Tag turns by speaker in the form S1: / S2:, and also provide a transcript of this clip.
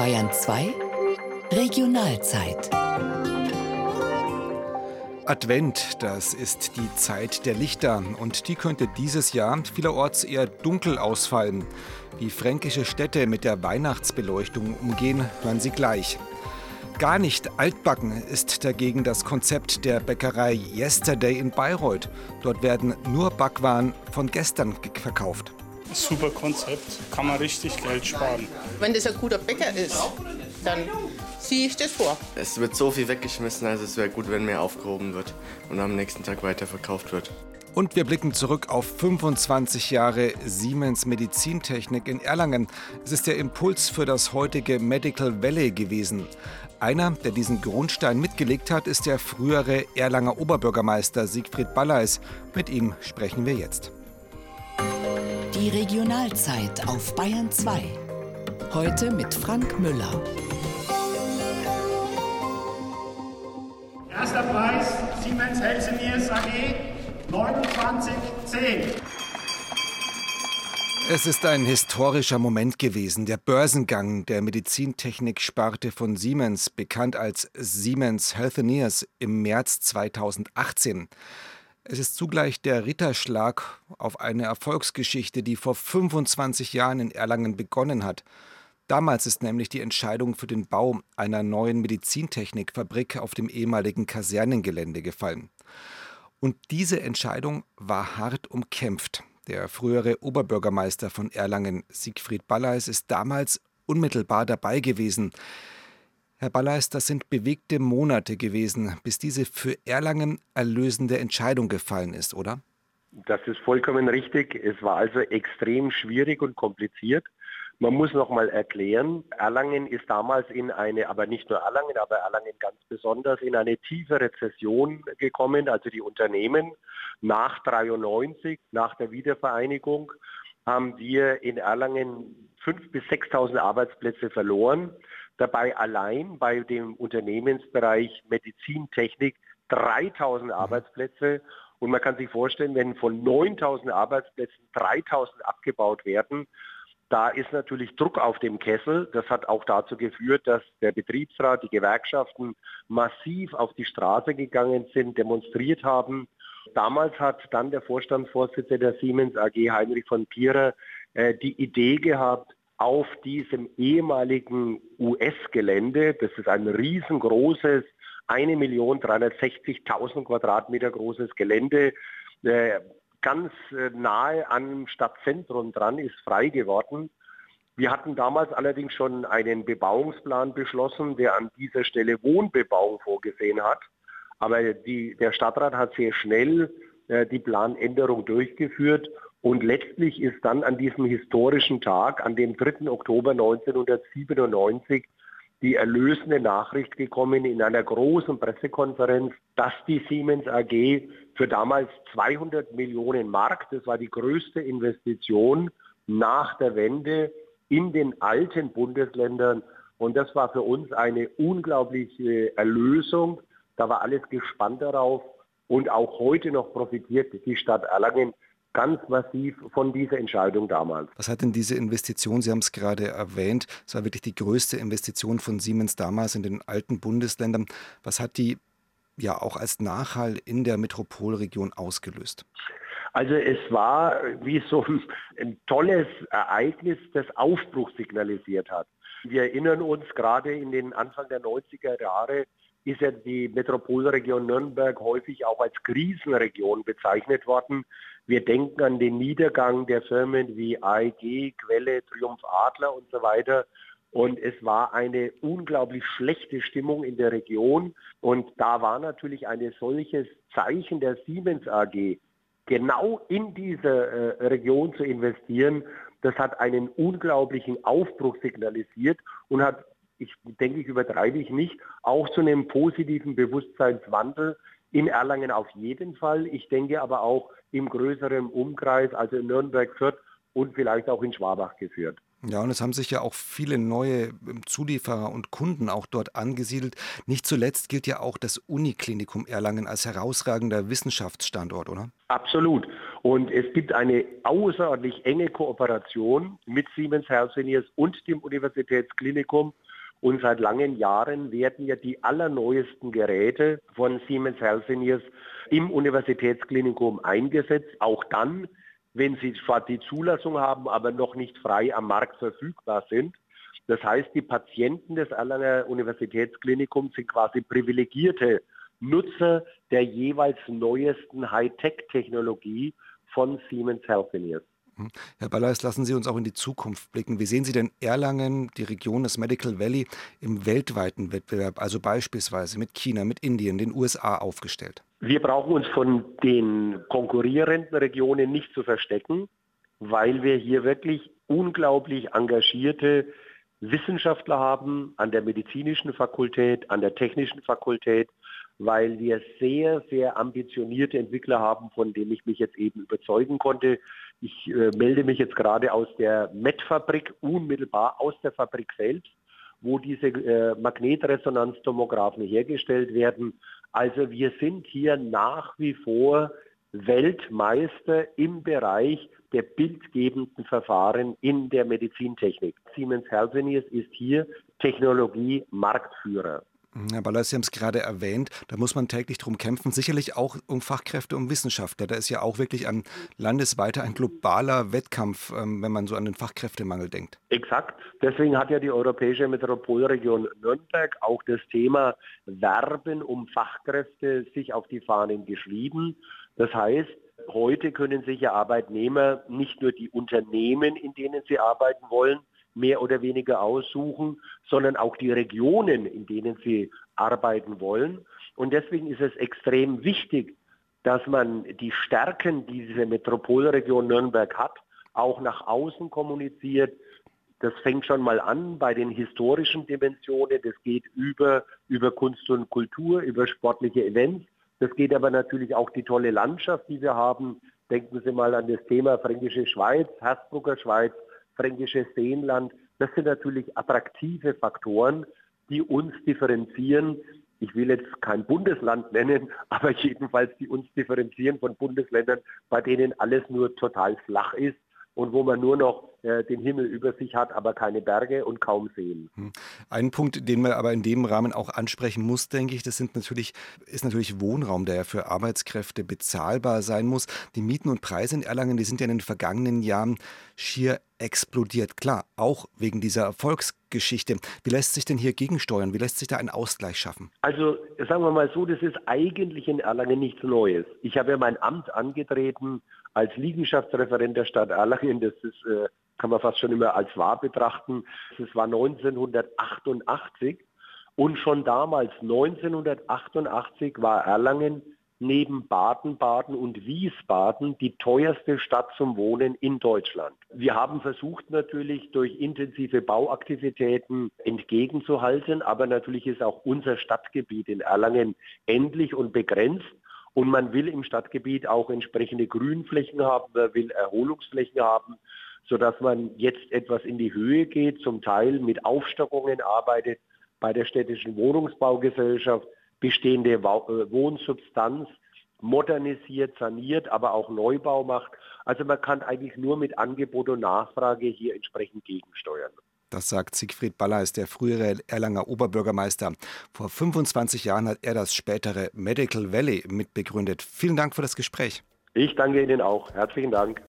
S1: Bayern 2 Regionalzeit.
S2: Advent, das ist die Zeit der Lichter und die könnte dieses Jahr vielerorts eher dunkel ausfallen. Wie fränkische Städte mit der Weihnachtsbeleuchtung umgehen, hören Sie gleich. Gar nicht altbacken ist dagegen das Konzept der Bäckerei Yesterday in Bayreuth. Dort werden nur Backwaren von gestern verkauft.
S3: Super Konzept, kann man richtig Geld sparen.
S4: Wenn das ein guter Bäcker ist, dann ziehe ich das vor.
S5: Es wird so viel weggeschmissen, also es wäre gut, wenn mehr aufgehoben wird und am nächsten Tag weiterverkauft wird.
S2: Und wir blicken zurück auf 25 Jahre Siemens Medizintechnik in Erlangen. Es ist der Impuls für das heutige Medical Valley gewesen. Einer, der diesen Grundstein mitgelegt hat, ist der frühere Erlanger Oberbürgermeister Siegfried Balleis. Mit ihm sprechen wir jetzt.
S1: Die Regionalzeit auf Bayern 2. Heute mit Frank Müller.
S6: Erster Preis Siemens Healthineers AG 2910.
S2: Es ist ein historischer Moment gewesen, der Börsengang der Medizintechnik-Sparte von Siemens, bekannt als Siemens Healthineers, im März 2018. Es ist zugleich der Ritterschlag auf eine Erfolgsgeschichte, die vor 25 Jahren in Erlangen begonnen hat. Damals ist nämlich die Entscheidung für den Bau einer neuen Medizintechnikfabrik auf dem ehemaligen Kasernengelände gefallen. Und diese Entscheidung war hart umkämpft. Der frühere Oberbürgermeister von Erlangen, Siegfried Balleis, ist damals unmittelbar dabei gewesen. Herr Balleis, das sind bewegte Monate gewesen, bis diese für Erlangen erlösende Entscheidung gefallen ist, oder?
S7: Das ist vollkommen richtig. Es war also extrem schwierig und kompliziert. Man muss noch mal erklären, Erlangen ist damals aber nicht nur Erlangen, aber Erlangen ganz besonders, in eine tiefe Rezession gekommen. Also die Unternehmen nach 1993, nach der Wiedervereinigung, haben wir in Erlangen 5.000 bis 6.000 Arbeitsplätze verloren. Dabei allein bei dem Unternehmensbereich Medizintechnik 3.000 Arbeitsplätze. Und man kann sich vorstellen, wenn von 9.000 Arbeitsplätzen 3.000 abgebaut werden, da ist natürlich Druck auf dem Kessel. Das hat auch dazu geführt, dass der Betriebsrat, die Gewerkschaften massiv auf die Straße gegangen sind, demonstriert haben. Damals hat dann der Vorstandsvorsitzende der Siemens AG, Heinrich von Pierer, die Idee gehabt, auf diesem ehemaligen US-Gelände, das ist ein riesengroßes, 1.360.000 Quadratmeter großes Gelände, ganz nahe am Stadtzentrum dran, ist frei geworden. Wir hatten damals allerdings schon einen Bebauungsplan beschlossen, der an dieser Stelle Wohnbebauung vorgesehen hat. Aber der Stadtrat hat sehr schnell die Planänderung durchgeführt und letztlich ist dann an diesem historischen Tag, an dem 3. Oktober 1997, die erlösende Nachricht gekommen in einer großen Pressekonferenz, dass die Siemens AG für damals 200 Millionen Mark, das war die größte Investition nach der Wende in den alten Bundesländern. Und das war für uns eine unglaubliche Erlösung. Da war alles gespannt darauf. Und auch heute noch profitiert die Stadt Erlangen ganz massiv von dieser Entscheidung damals.
S2: Was hat denn diese Investition, Sie haben es gerade erwähnt, es war wirklich die größte Investition von Siemens damals in den alten Bundesländern. Was hat die ja auch als Nachhall in der Metropolregion ausgelöst?
S7: Also es war wie so ein tolles Ereignis, das Aufbruch signalisiert hat. Wir erinnern uns, gerade in den Anfang der 90er Jahre ist ja die Metropolregion Nürnberg häufig auch als Krisenregion bezeichnet worden. Wir denken an den Niedergang der Firmen wie AEG, Quelle, Triumph Adler und so weiter. Und es war eine unglaublich schlechte Stimmung in der Region. Und da war natürlich ein solches Zeichen der Siemens AG, genau in diese Region zu investieren. Das hat einen unglaublichen Aufbruch signalisiert und hat, ich denke, ich übertreibe ich nicht, auch zu einem positiven Bewusstseinswandel in Erlangen auf jeden Fall. Ich denke aber auch im größeren Umkreis, also in Nürnberg, Fürth und vielleicht auch in Schwabach geführt.
S2: Ja, und es haben sich ja auch viele neue Zulieferer und Kunden auch dort angesiedelt. Nicht zuletzt gilt ja auch das Uniklinikum Erlangen als herausragender Wissenschaftsstandort, oder?
S7: Absolut. Und es gibt eine außerordentlich enge Kooperation mit Siemens Healthineers und dem Universitätsklinikum. Und seit langen Jahren werden ja die allerneuesten Geräte von Siemens Healthineers im Universitätsklinikum eingesetzt, auch dann, wenn sie zwar die Zulassung haben, aber noch nicht frei am Markt verfügbar sind. Das heißt, die Patienten des Erlanger Universitätsklinikums sind quasi privilegierte Nutzer der jeweils neuesten Hightech-Technologie von Siemens Healthineers.
S2: Herr Balleis, lassen Sie uns auch in die Zukunft blicken. Wie sehen Sie denn Erlangen, die Region, das Medical Valley, im weltweiten Wettbewerb, also beispielsweise mit China, mit Indien, den USA aufgestellt?
S7: Wir brauchen uns von den konkurrierenden Regionen nicht zu verstecken, weil wir hier wirklich unglaublich engagierte Wissenschaftler haben an der medizinischen Fakultät, an der technischen Fakultät, weil wir sehr, sehr ambitionierte Entwickler haben, von denen ich mich jetzt eben überzeugen konnte. Ich melde mich jetzt gerade aus der MET-Fabrik, unmittelbar aus der Fabrik selbst, wo diese Magnetresonanztomographen hergestellt werden. Also wir sind hier nach wie vor Weltmeister im Bereich der bildgebenden Verfahren in der Medizintechnik. Siemens Healthineers ist hier Technologie-Marktführer.
S2: Herr Balleis, Sie haben es gerade erwähnt, da muss man täglich drum kämpfen, sicherlich auch um Fachkräfte, um Wissenschaftler. Da ist ja auch wirklich landesweiter ein globaler Wettkampf, wenn man so an den Fachkräftemangel denkt.
S7: Exakt. Deswegen hat ja die Europäische Metropolregion Nürnberg auch das Thema Werben um Fachkräfte sich auf die Fahnen geschrieben. Das heißt, heute können sich ja Arbeitnehmer nicht nur die Unternehmen, in denen sie arbeiten wollen, mehr oder weniger aussuchen, sondern auch die Regionen, in denen sie arbeiten wollen. Und deswegen ist es extrem wichtig, dass man die Stärken, die diese Metropolregion Nürnberg hat, auch nach außen kommuniziert. Das fängt schon mal an bei den historischen Dimensionen. Das geht über Kunst und Kultur, über sportliche Events. Das geht aber natürlich auch die tolle Landschaft, die wir haben. Denken Sie mal an das Thema Fränkische Schweiz, Hersbrucker Schweiz, Fränkisches Seenland. Das sind natürlich attraktive Faktoren, die uns differenzieren. Ich will jetzt kein Bundesland nennen, aber jedenfalls die uns differenzieren von Bundesländern, bei denen alles nur total flach ist und wo man nur noch den Himmel über sich hat, aber keine Berge und kaum Seen.
S2: Ein Punkt, den man aber in dem Rahmen auch ansprechen muss, denke ich, ist natürlich Wohnraum, der ja für Arbeitskräfte bezahlbar sein muss. Die Mieten und Preise in Erlangen, die sind ja in den vergangenen Jahren schier explodiert. Klar, auch wegen dieser Erfolgsgeschichte. Wie lässt sich denn hier gegensteuern? Wie lässt sich da ein Ausgleich schaffen?
S7: Also sagen wir mal so, das ist eigentlich in Erlangen nichts Neues. Ich habe ja mein Amt angetreten als Liegenschaftsreferent der Stadt Erlangen. Das ist, kann man fast schon immer als wahr betrachten. Das war 1988 und schon damals, 1988, war Erlangen neben Baden-Baden und Wiesbaden die teuerste Stadt zum Wohnen in Deutschland. Wir haben versucht natürlich durch intensive Bauaktivitäten entgegenzuhalten, aber natürlich ist auch unser Stadtgebiet in Erlangen endlich und begrenzt. Und man will im Stadtgebiet auch entsprechende Grünflächen haben, man will Erholungsflächen haben, sodass man jetzt etwas in die Höhe geht, zum Teil mit Aufstockungen arbeitet bei der städtischen Wohnungsbaugesellschaft, bestehende Wohnsubstanz modernisiert, saniert, aber auch Neubau macht. Also man kann eigentlich nur mit Angebot und Nachfrage hier entsprechend gegensteuern.
S2: Das sagt Siegfried Balleis, der frühere Erlanger Oberbürgermeister. Vor 25 Jahren hat er das spätere Medical Valley mitbegründet. Vielen Dank für das Gespräch.
S7: Ich danke Ihnen auch. Herzlichen Dank.